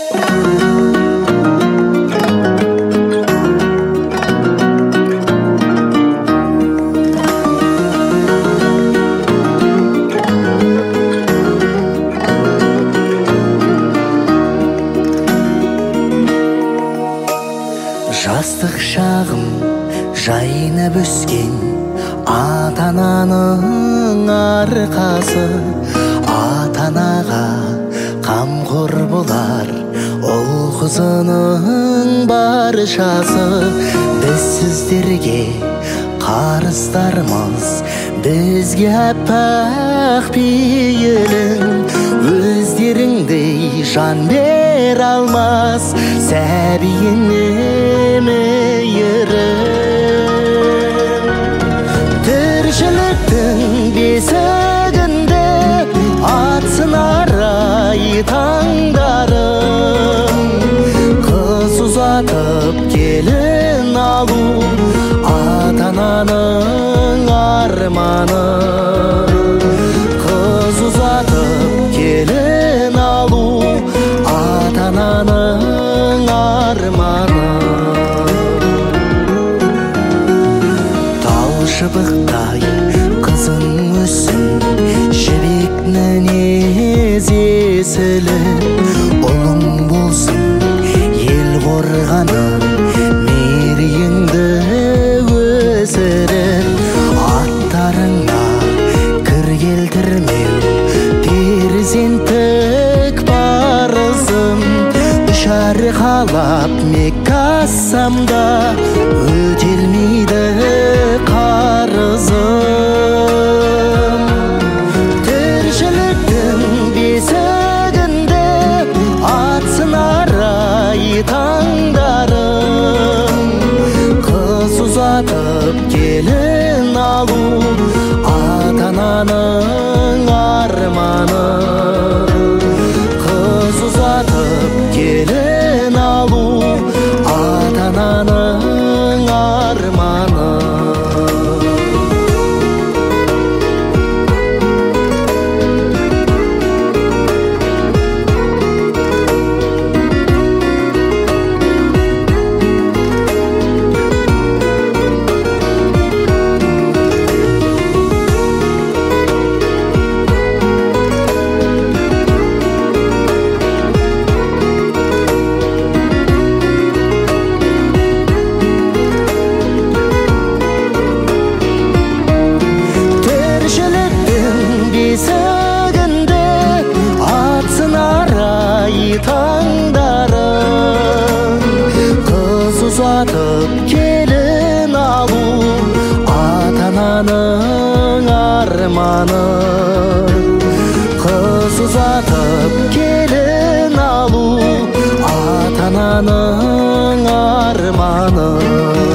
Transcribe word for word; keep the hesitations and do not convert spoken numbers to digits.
Жастық шағым жайнап өскен ата-ананың арқасы, ата-анаға қамқор болар ол қызының баршасы. Біз сіздерге қарыздармыз, бізге аппақ пейілің, өздеріңдей жан бере алмас сәбиіне мейірім. Тіршіліктің бесігінде атсын арай таңдарым, қыз ұзатып келін алу ата-ананың арманы. Қыз ұзатып келін алу ата-ананың арманы. Тал шыбықтай қызың өссін, жібектің езесілі, ұлың болсын ел қорғаны, мерейіңді өсіріп. Аттарыңа кір келтірмеу перзенттік парызым, үшар қалап Мекка ассамда өтелмейді қарызым. Тіршіліктің бесігінде атсын арай таңдарым, қыз ұзатып келін алу ата-ананың арманы. Қыз ұзатып келін алу ата-ананың арманы. Таңдарым, қыз ұзатып келін алу ата-ананың арманы. Қыз ұзатып келін алу ата-ананың арманы.